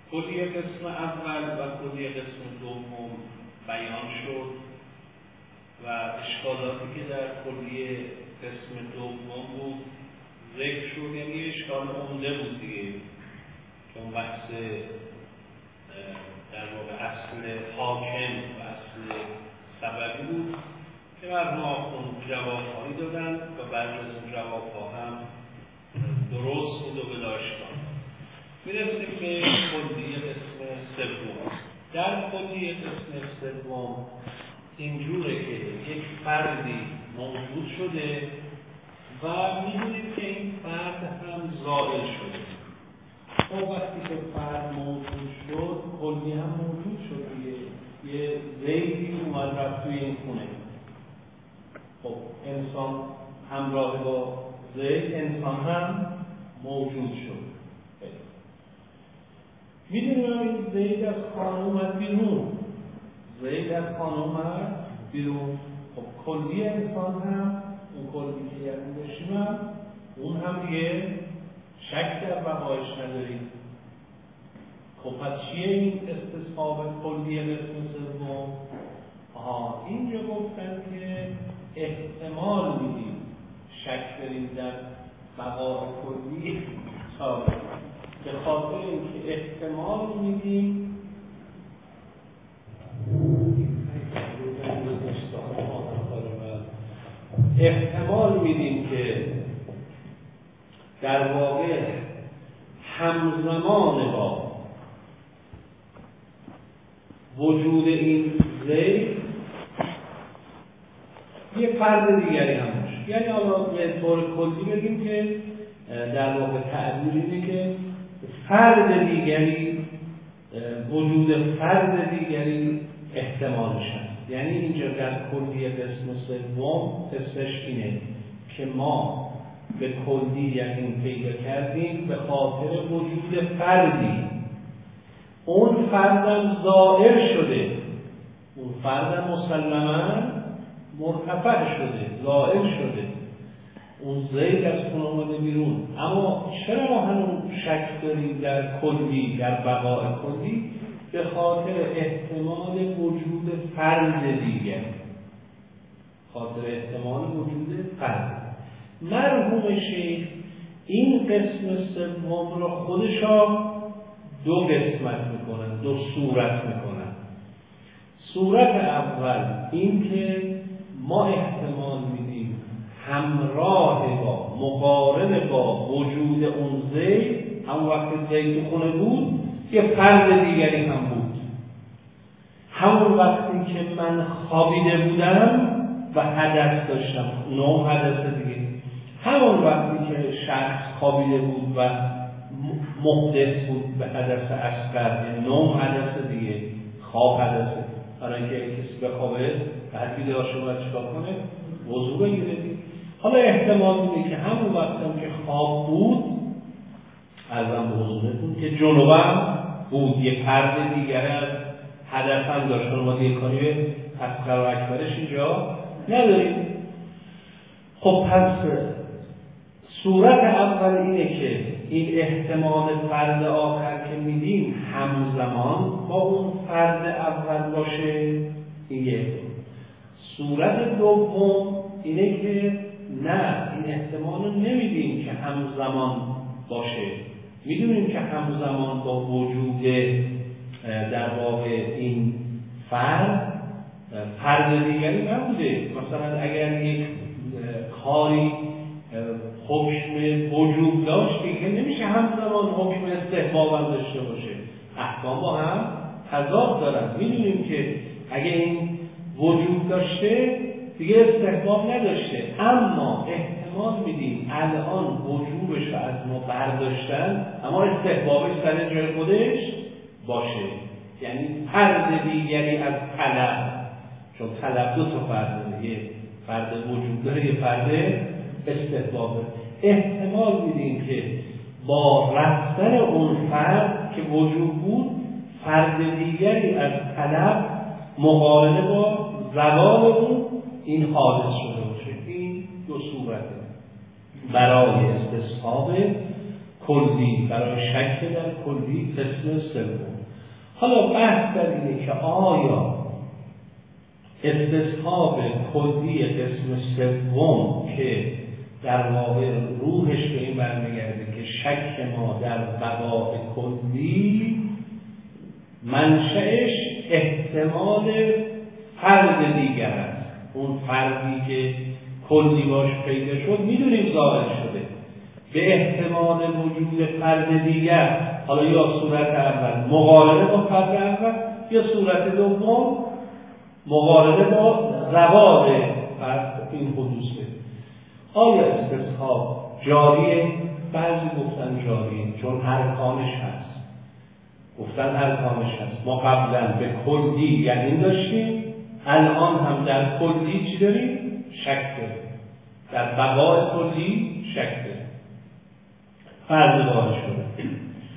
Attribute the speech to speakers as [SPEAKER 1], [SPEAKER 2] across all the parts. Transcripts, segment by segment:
[SPEAKER 1] کلیه قسم اول و کلیه قسم دوم بیان شد و اشکالاتی که در کلیه قسم دوم بود ذکر شد. یعنی اشکال عمده بود دیگه که اون بحث در واقع اصل حاکم و اصل سببی بود که مرحوم آخوند جوابهایی دادن و بعضی از اون جوابها هم درست بود و بداشتان. میرسیم به کلیه قسم سوم. در کلیه قسم سوم اینجوره که یک فردی موجود شده و می‌بینیم که این فرد هم زائل شده. خب وقتی که فرد موجود شد کلیه هم موجود شد دیگه. یه زیدی اومد رفت توی این خونه. خب انسان همراه با زید، انسان هم موجود شد. میدونیم این زید از خانه اومد بیرون. زید از خانه اومد بیرون. خب کلی انسان هم اون کلی که یعنی باشیم هم اون هم دیگه شک در بقایش نداریم. خب پس چیه این استصحاب کلی قسم سوم؟ اینجا گفتن که احتمال میدیم شک داریم در بقای کلی ثابت. به خاطر اینکه احتمال میدیم که در واقع همزمان با وجود این زید یه فرد دیگری هم باشه. یعنی حالا به طور کلی بگیم که در واقع تعبیر اینه که فرد دیگری، وجود فرد دیگری احتمال میشن. یعنی اینجا در کلی قسم سوم قسمش اینه که ما به کلی یقین پیدا کردیم به خاطر وجود فردی. اون فردم ظاهر شده، اون فردم مسلماً مرتفع شده، ظاهر شده. اون زید از خونه اومده بیرون. اما چرا ما هنوز شک داریم در کلی، در بقای کلی؟ به خاطر احتمال وجود فرد دیگر. خاطر احتمال وجود فرد. مرحوم شیخ این قسم سوم رو خودشا دو قسمت میکنن، دو صورت میکنن. صورت اول این که ما احتمال میدیم همراه با، مقارن با وجود اون زید، همون وقت زید تو خونه بود یه فرد دیگری هم بود. همون وقتی که من خوابیده بودم و حدث داشتم، نوم حدث دیگه. همون وقتی که شخص خوابیده بود و محدث بود به حدث اصغر، نوم حدث دیگه، خواب حدثه. برای اینکه کسی بخوابه بعد بیدار شد چیکار کنه؟ وضو بگیره. حالا احتمال میده که همون وقتی که خواب بود ازم وضو بود که جنوبم بود، یه فرد دیگره از هدف هم داشت. ما دیگه کاری به اصغر و اکبرش اینجا نداریم. خب پس صورت اول اینه که این احتمال فرد آخر که میدیم همزمان با اون فرد اول باشه. این صورت دوم اینه که نه، این احتمال رو نمیدیم که همزمان باشه. میدونیم که همزمان با وجود در واقع این فرد دیگری نبوده. مثلا اگر یک کاری حکم وجود داشت دیگه نمیشه همزمان حکم استحباب هم داشته باشه. احکام با هم تضاد دارن. میدونیم که اگه این وجود داشته دیگه استحباب نداشته. اما احتمال میدیم الان وجوبش رو از ما برداشتن اما استحبابش سر جای خودش باشه. یعنی فرد دیگری از طلب، چون طلب دو تا فرد داره، یه فرد وجود داره، یه فرد استحباب. احتمال میدیم که با رفتن اون فرد که وجود بود فرد دیگری از طلب مقارنه با زوال اون این حادث شده باشه. این دو صورته برای استصحاب کلی، برای شک در کلی قسم سوم. حالا بحث در اینه که آیا استصحاب کلی قسم سوم که در واقع روحش به این برمیگرده که شک ما در بقاء کلی منشأش احتمال فرد دیگر است. اون فردی که کلی باش پیدا شد میدونیم ظاهر شده، به احتمال وجود فرد دیگر، حالا یا صورت اول مقارنه با فرد اول یا صورت دوم مقارنه با زوال فرد این حدوث بده. آیا استصحاب جاریه؟ بعضی گفتن جاریه چون ارکانش هست، گفتن ارکانش هست. ما قبلا به کلی یقین داشتیم، الان هم در کلی چی داریم؟ شک داریم. در بقاء کلی شک داریم. فرض ظاهر شده.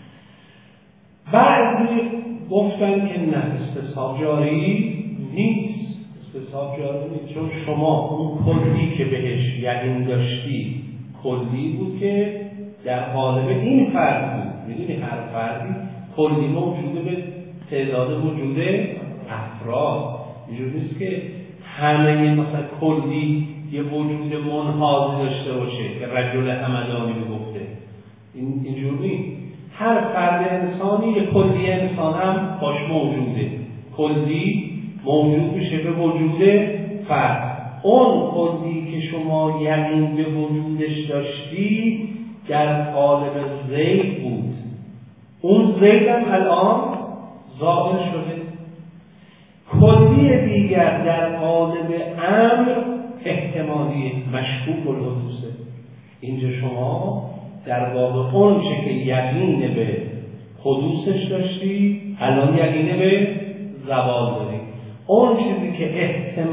[SPEAKER 1] بعضی گفتن که نه، استصحاب جاری نیست. استصحاب جاری نیست چون شما اون کلی که بهش یقین داشتی کلی بود که در قالب این فرد بود. میدونی هر فردی کلی موجوده به تعداد وجود افراد. اینجور نیست که همه مثلا کلی یه وجود منحازی داشته باشه که رجل همدانی میگفته. اینجور نیست. هر فرد انسانی یه کلی انسان هم باش موجوده. کلی موجود میشه به وجود فرد. اون کلی که شما یقین به وجودش داشتی در قالب زید بود. اون زید هم الان ظاهر شده. کلی دیگر در قالب امر احتمالی مشکوک الحدوثه. اینجا شما در واقع اون چه که یقین به حدوثش داشتی الان یقین به زوال داری. اون چیزی که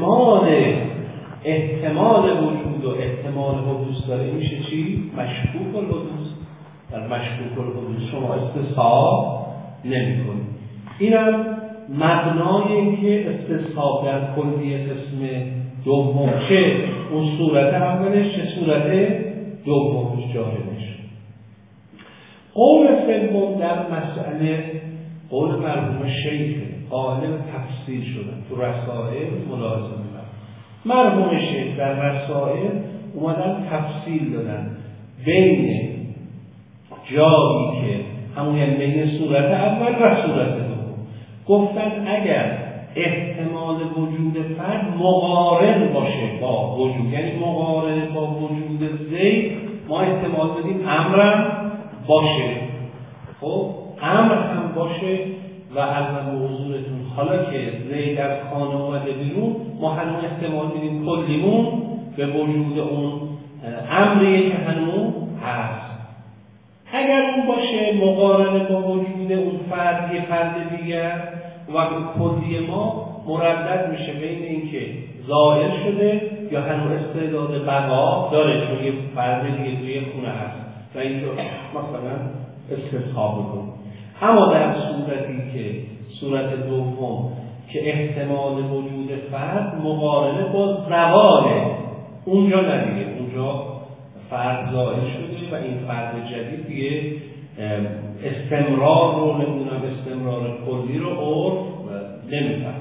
[SPEAKER 1] احتمال وجود و احتمال حدوث داره میشه چی؟ مشکوک الحدوث. در مشکوک الحدوث شما استصحاب نمی کنی. اینم مبنای که استصحاب در کلی قسم دوم چه اون صورت اولش چه صورت دومش جاری میشه. قول سوم در مسئله قول مرحوم شیخ قائل تفصیل شدن تو رسائل ملاحظه می‌کنم. مرحوم شیخ در رسائل اومدن تفصیل دادن بین جایی که همون یعنی بین صورت اول و صورت دوم. گفتن اگر احتمال وجود فرد مقارن باشه با وجود، یعنی مقارن با وجود زید، ما احتمال بدیم امرم باشه. خب امر هم باشه و الان حضورتون حالا که زید از خانه اومده بیرون ما هنوز احتمال بدیم کلیمون به وجود اون امریه که هنوز هست. اگر اون باشه مقارنه با وجود اون فرد یه فرد دیگر و کلی ما مردد میشه بین اینکه ظاهر شده یا هنوز استعداد بقا داره چون یه فرد دیگه توی خونه هست و اینجا مثلا استصحاب کنیم. اما در صورتی که صورت دوم که احتمال وجود فرد مقارنه با زواله، اونجا ندیگه، اونجا فرد ظاهر شده و این فرد جدید دیگه استمرار رو نمیدونم استمرار کلی رو عرف نمیفهم.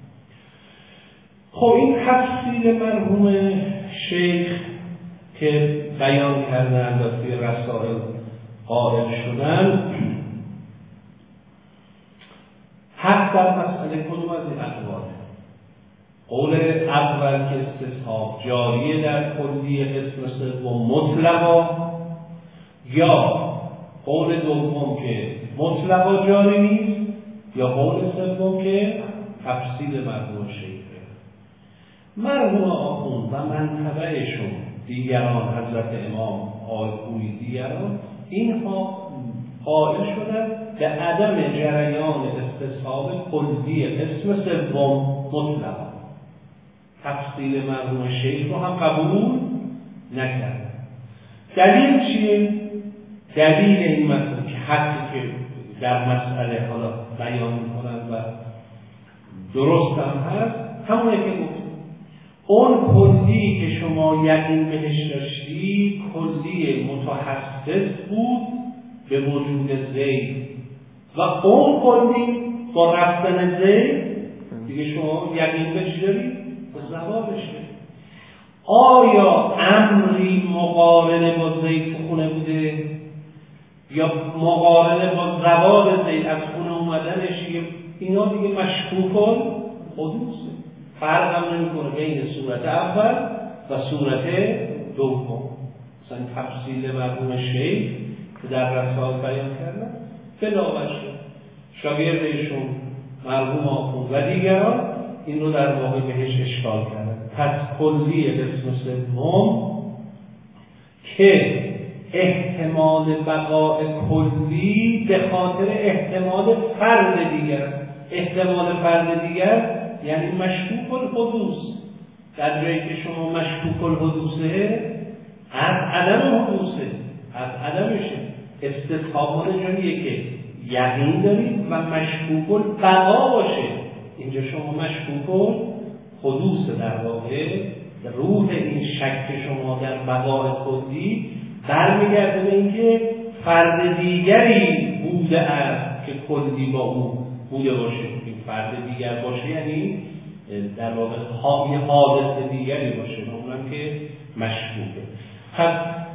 [SPEAKER 1] خب این تفصیل مرحوم شیخ که بیان کردن و توی رسائل قائل شدن حق در مسئله کدوم از این اقواله؟ قول اول که استصحاب جاریه در کلی قسم سوم مطلقا، یا قول دوم که مطلقا جاری نیست، یا قول سوم که تفصیل مرحوم شیخه. مرحوم آخوند و منطبعشون دیگران حضرت امام آیگوی دیگران اینها قائل شدن به عدم جریان استصحاب کلی قسم سوم مطلقا. تفصیل مرحوم شیخ رو هم قبول نکرد. دلیل چیه؟ دلیل این مسئله که حقی که در مسئله حالا بیان میکنن و درست هم هست همونه که گفتم اون کلی که شما یقین بهش داشتی کلی متحسس بود به وجود زید و اون کلی با رفتن زید دیگه شما یقین به چی دارید؟ به زوالش دارید. آیا امری مقارنه با زید تو خونه بوده یا مقارنه با زوال زید از خونه اومدنش؟ اینا دیگه مشکوک حدوثه، فرق هم نمی‌کنه بین صورت اول و صورت دوم. مثلا تفصیل مرحوم شیخ که در رسائل بیان کردن بلاوجه شاگردشون مرحوم آخوند و دیگران این رو در واقع بهش اشکال کردن. پس کلی قسم سوم که احتمال بقاء کلی به خاطر احتمال فرد دیگر. احتمال فرد دیگر یعنی مشکوک الحدوث. در جایی که شما مشکوک الحدوثه از عدم حدوثه، از عدمشه. استصحاب جاییه که یقین دارید و مشکوک البقا باشه. اینجا شما مشکوک الحدوث، در واقع روح این شک شما در بقاء کلی برمیگرده به اینکه فرد دیگری بوده است که کلی با او بوده باشه. این فرد دیگر باشه یعنی در واقع یه حادث دیگری باشه، اونم که مشکوکه. پس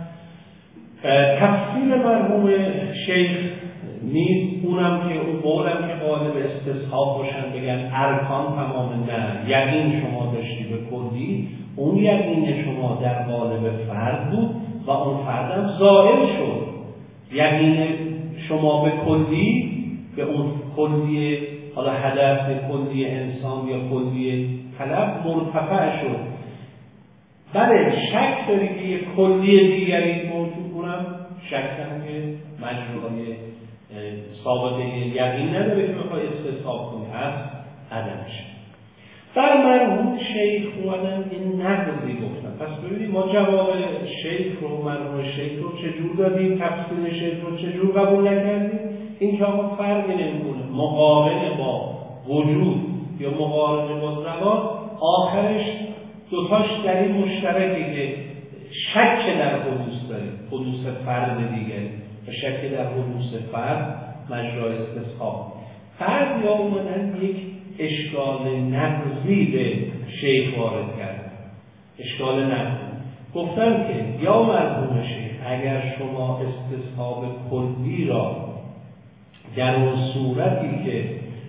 [SPEAKER 1] تفسیر مرحوم شیخ نیست اونم که اون قولم که قالب استصحاب باشن بگن ارکان تمام، نه، یقین شما داشتی به کلی، اون یقین شما در قالب فرد بود و اون فردم ظاهر شد. یقین شما به کلی، به اون کلی حالا هدف کلی انسان یا کلی طلب مرتفع شد. بله شک داری که یک کلی دیگری موجود کنم، شک هم که مجموعه سابقه یقین نداره که بخوای استصحاب کنی از عدمش. در مرحوم شیخ اومدن این نقضی گفتن. پس ببینید ما جواب شیخ رو، مرحوم شیخ رو چجور دادیم، تفسیر شیخ رو چجور قبول نکردیم؟ این که آقا فرقی نمیکنه مقارنه با وجود یا مقارنه با زوال، آخرش دوتاش دلیل مشترکی که شک در حدوث داریم، حدوث فرد دیگری و شک در حدوث فرد مجرای استصحاب. فرد یا اومدن یک اشکال نقضی به شیخ وارد کردن. اشکال نقضی گفتن که یا مرحوم شیخ اگر شما استصحاب کلی را در اون صورتی که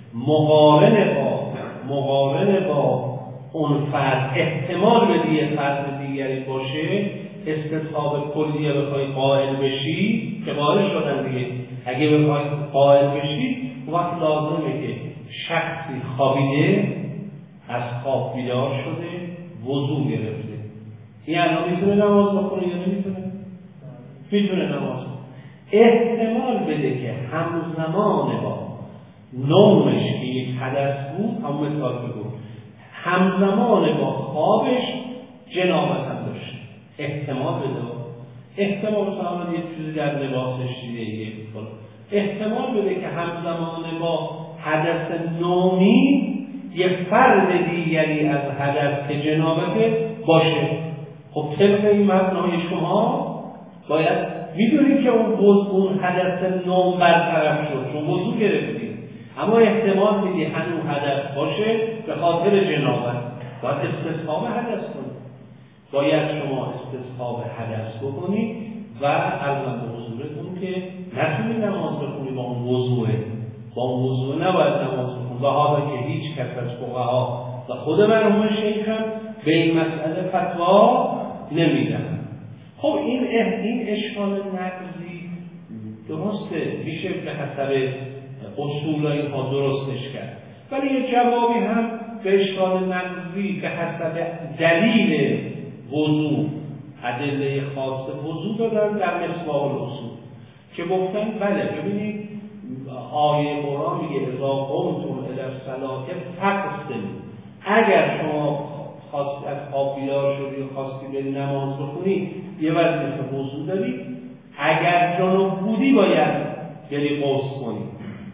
[SPEAKER 1] مقارنه با اون فرد احتمال بدی یه فرد دیگری باشه، استصحاب کلیه بخوای قائل بشی که قائل شدن دیگه، اگه بخوای قائل بشی وقت لازمه که شخصی خوابیده از خواب بیدار شده وضو گرفته، این الان میتونه نماز بخونه یا نمیتونه؟ میتونه نماز بخونه. احتمال بده که همزمان با نومش که یک حدث بود، همون مثال که بود، همزمان با خوابش جنابت هم داشت. احتمال بده، احتمال مثلا یه چیزی در لباسش دیده، احتمال بده که همزمان با حدث نومی یه فرد دیگری از حدث که جنابت باشه. خب طبق این مبنای شما باید میدونید که اون حدث نوم برطرف شد چون وضو گرفتید، اما احتمال میدی هنوز حدث باشه به خاطر جنابت، باید استصحاب حدث کنید. باید شما استصحاب حدث بکنید و عرضم به حضورتون که نتونید نماز بخونید با اون وضوعه، با اون وضوع نباید نماز بخونید. و حالا که هیچ کس از فقها و خود مرحوم شیخ هم به این مسئله فتوا نمیدن. خب این اشکال نقضی درسته، میشه به حسب اصول اینها درستش کرد، ولی یه جوابی هم به اشکال نقضی به حسب دلیل وضوع، ادله خاص وضوع دادن در مصباح الاصول که گفتن بله ببینید آیه قرآن میگه اذا قمتم الی الصلاة فاغتسلوا، اگر شما خواستی از خواب بیدار شدی و خواستی بری نماز بخونی یه وظیفه وضو داری، اگر جنوب بودی باید بری غسل کنی.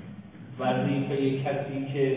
[SPEAKER 1] وظیفه کسی که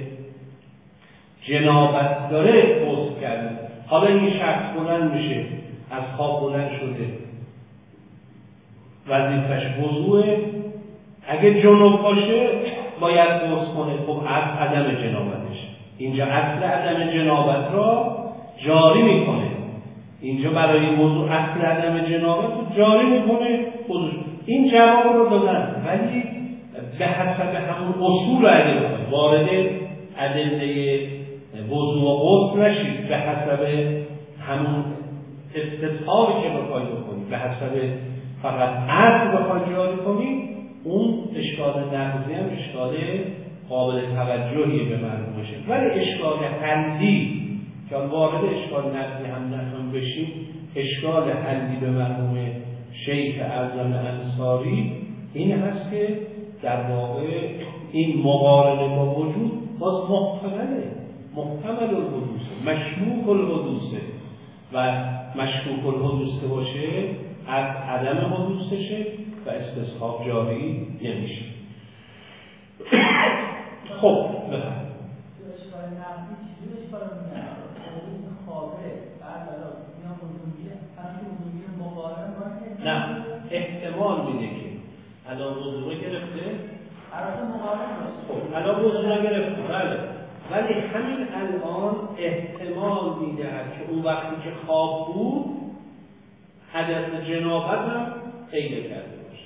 [SPEAKER 1] جنابت داره غسل کرده. حالا این شخص بلند میشه از خواب بلند شده، وظیفش وضوءه، اگه جنوب باشه باید قرص کنه. خب از عدم جنابتش، اینجا اصل عدم جنابت را جاری میکنه، اینجا برای موضوع اصل عدم جنابت رو جاری میکنه. این جواب رو دادن، ولی به حسب همون اصول اگه بخواید وارد ادله وضوء و غسل نشید، به حسب همون استصحابی که بخواید بکنید، به حسب فقط اصل بخواید جاری کنید، اون اشکال نقضی هم اشکال قابل توجهی به مرحوم میشه. ولی اشکال حلی که وارد اشکال نقضی هم نخواهیم بشیم، اشکال حلی به مرحوم شیخ اعظم انصاری این هست که در واقع این مقارنه با وجود باز محتمل الحدوثه، مشکوک الحدوثه و مشکوک الحدوثه باشه از عدم حدوثشه و استصحاب جاری نمیشه. خب بفرمایید. نه، احتمال میده که الان وضوء گرفته، خب الان وضوء گرفته، بله، ولی همین الان احتمال میده که اون وقتی که خواب بود حدث جنابت هم پیدا کرده باشه.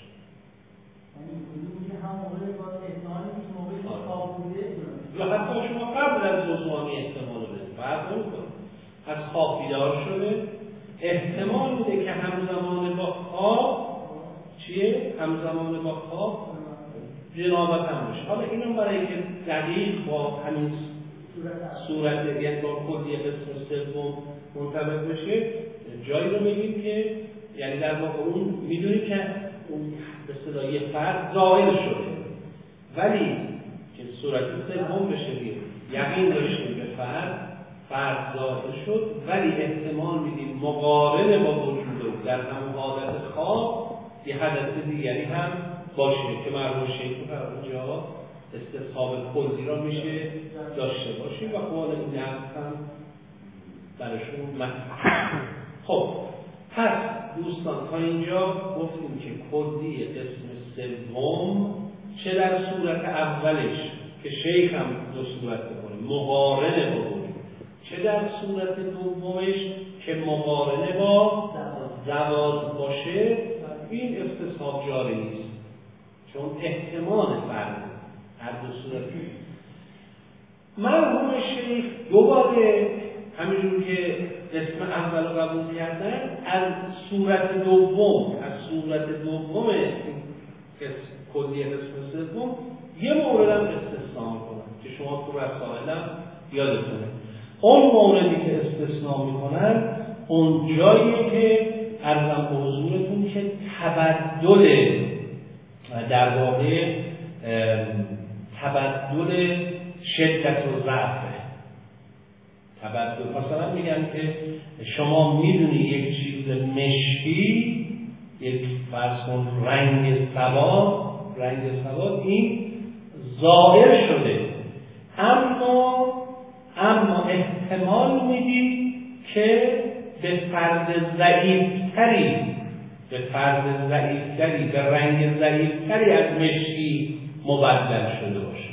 [SPEAKER 1] یا حتی شما قبل از وضوء احتمال رو بدید، فرق نمی‌کنه، از خواب بیدار شده، احتمال میده که همزمان با خواب چیه؟ همزمان با خواب جنابت هم باشه. حالا اینو برای که دقیق با همین صورت یعنی با کلیه قسم سوم منطبق بشه، جایی رو بگیم که یعنی در واقع اون میدونی که اون به اصطلاح یه فرد ظاهر شده، ولی که صورت سوم بشه یقین داشتیم به فرد ظاهر شد، ولی احتمال میدیم مقارن با وجود در همون حالت خواب یه حدث دیگری هم باشه که مرحوم شیخ اونجا استصحاب کلی را میشه داشته باشیم و قول این هم برشون مطرح. خب پس دوستان تا اینجا گفتیم که کلی قسم سوم چه در صورت اولش که شیخ هم دو صورت بکنه مقارنه با وجود، چه در صورت دومش که مقارنه با زوال باشه، این استصحاب جاری نیست چون احتمال فرد هر دو صورت. مرحوم شیخ دوباره همینجور که قسم اول رو قبول کردن از صورت دوم کلی قسم سوم یه مورد هم استثناء میکنن که شما تو رسائل هم یادتونه. اون موردی که استثناء میکنن اون جاییه که عرضم به حضورتون که تبدل در واقع تبدل شدت و ضعفه. تبدل مثلا میگن که شما میدونی یک چیز مشکی، یک فرض کن رنگ سواد این ظاهر شده، اما احتمال میدی که به فرد ضعیفتری به رنگ ضعیفتری از مشکی مبدل شده باشه.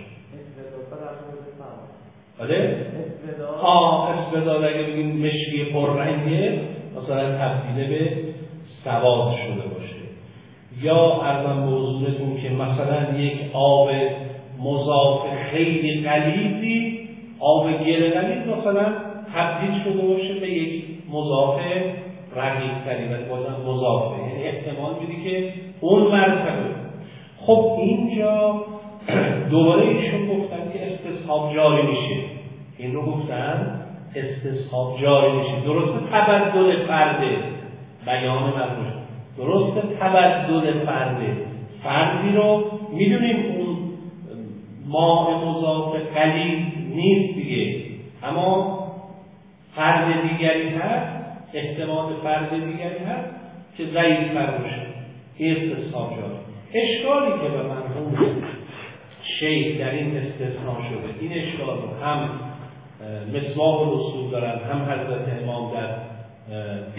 [SPEAKER 1] بله؟ اسپدال اگه بگیم مشکی پررنگه مثلا تبدیل به سواد شده باشه، یا ارزم به حضورتون که مثلا یک آب مضاف خیلی غلیظی، آب گل غلیظ مثلا تبدیل شده باشه به یک مضاف رقیق‌تری و بازم مضافه، یعنی احتمال میدی که اون مرتبه. خب اینجا دوباره ایشون گفتن که استصحاب جاری میشه، این رو گفتن استصحاب جاری میشه. درسته تبدل فرده بیان مرموش، درسته تبدل فردی رو میدونیم اون ماء مضاف غلیظ نیست دیگه، اما فرد دیگری هست، احتمال فرد دیگری هست که ضعیف‌تر باشه، این استصحاب جاری. اشکالی که به مرحوم شیخ در این استثناء شده، این اشکال رو هم مصباح الاصول دارن، هم حضرت امام در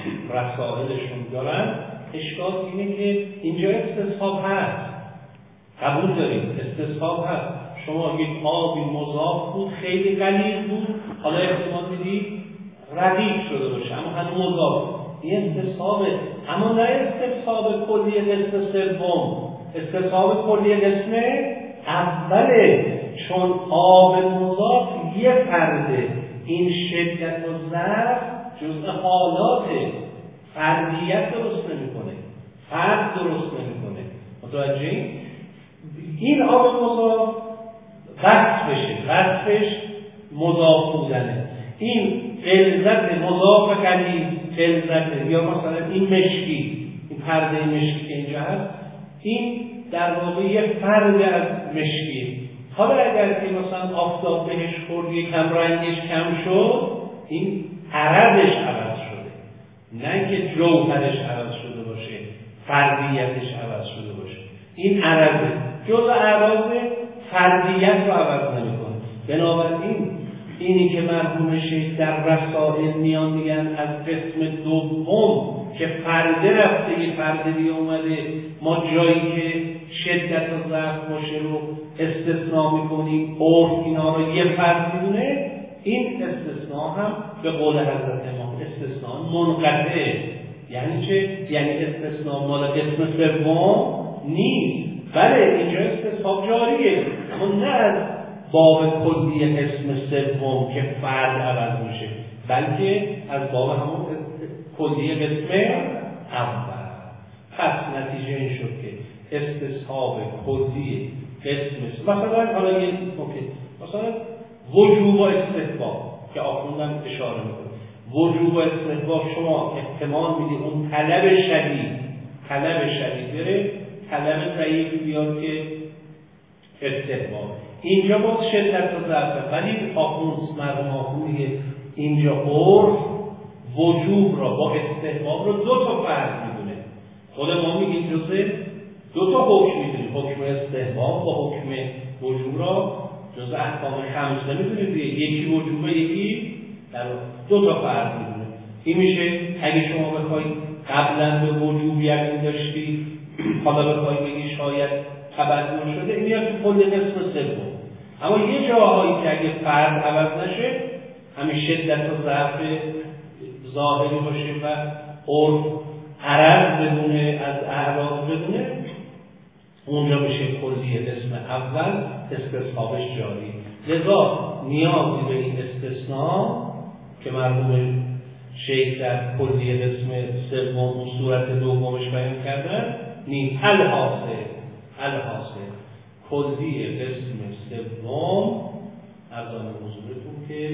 [SPEAKER 1] رسائلشون دارن. اشکال اینه که اینجا استصحاب هست، قبول داریم استصحاب هست. شما یک آبی مضاف بود خیلی غلیظ بود، حالا احتمال میدید رقیق شده باشه اما هنوز مضاف. این استصحابه، اما نه استصحاب کلی قسم سوم، استصحاب کلی قسم اوله، چون آب مضاف یه فرده. این شدت و ضعف جزء حالاته، فردیت درست نمیکنه، فرد درست نمیکنه. متوجه؟ این آب مضاف وصفش مضاف بودنه. این غلظت مضاف غلیظ، غلظت، یا مثلا این مشکی، این پرده مشکی که اینجا هست، این در واقع یه فرد از مشکی. حالا اگر که مثلا آفتاب بهش خورد یکم رنگش کم شد، این عرضش عوض شده، نه که جوهرش عوض شده باشه، فردیتش عوض شده باشه. این عرضه جزء اعراض فردیت رو عوض نمی‌کنه. بنابراین اینی که مرحوم شیخ در رسائل میان میگن از قسم دوم که فرده رفته یه فرده دیگه اومده، ما جایی که شدت و ضعف باشه رو استثناء میکنیم، عرف اینا رو یه فرد میدونه. این استثناء هم به قول حضرت امام استثناء منقطع. یعنی چه؟ یعنی استثناء مال قسم سوم نیست. بله اینجا استصحاب جاریه، اما نه از باب کلی قسم سوم که فرد عوض میشه، بلکه از باب همون کلی قسم اول. پس نتیجه این شد که استصحاب کلی قسم مثلا حالا یه مثلا وجوب و استحباب که آخوندم اشاره میکنه. وجوب و استحباب شما احتمال میدید اون طلب شدید بره، طلب ضعیف بیاد که استحباب. اینجا باز شدت و ضعف، ولی مرحوم آخوند اینجا عرف وجوب را با استحباب رو دو تا فرق میدونه. خود ما میگیم جزء دو تا حکم میدونیم، حکم استحباب با حکم وجوب را جزء احکام خمسه میدونیم دیگه. یکی وجوبه، یکی در دو تا فرق میدونه. این میشه اگه شما بخواید قبلا به وجوب یقین داشتی، حالا بخواید بگی شاید تبدل شده، این میاد تو کل قسم سوم. اما یه جاهایی که اگه فرد عوض نشه، همین شدت و ضعف ظاهری باشه و عرف عرض بدونه، از اعراض بدونه، اونجا میشه کلی قسم اول استصحابش جاری. لذا نیازی به این استثناء که مرحوم شیخ در کلی قسم سوم صورت دومش بیان کردن نیست. الحاصل کلی قسم سوم ارزان حضورتون که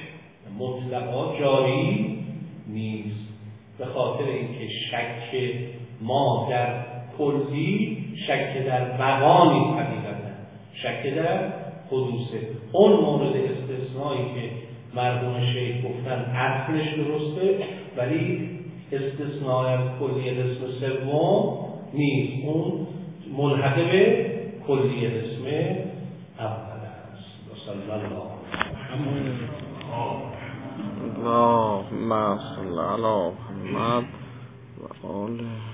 [SPEAKER 1] مطلقا جاری نیست، به خاطر اینکه شک ما در کلی شک در بقا نیست، حقیقتا شک در حدوثه. اون مورد استثنایی که مرحوم شیخ گفتن اصلش درسته، ولی استثناء از کلی قسم سوم نیست، اون ملحق به کلی قسم اول است. صلی الله علیه و آله.